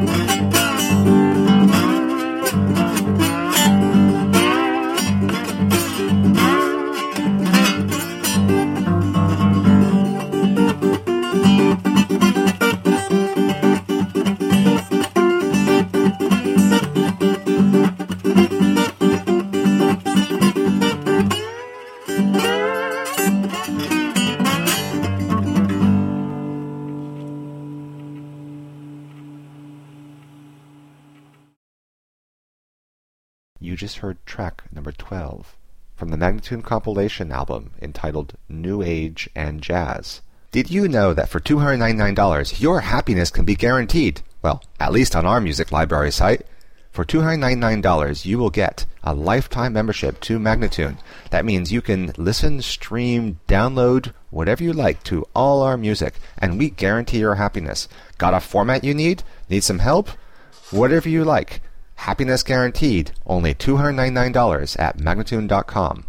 You just heard track number 12 from the Magnatune compilation album entitled New Age and Jazz. Did you know that for $299 your happiness can be guaranteed? Well, at least on our music library site. For $299 you will get a lifetime membership to Magnatune. That means you can listen, stream, download, whatever you like to all our music, and we guarantee your happiness. Got a format you need? Need some help? Whatever you like. Happiness guaranteed. Only $299 at Magnatune.com.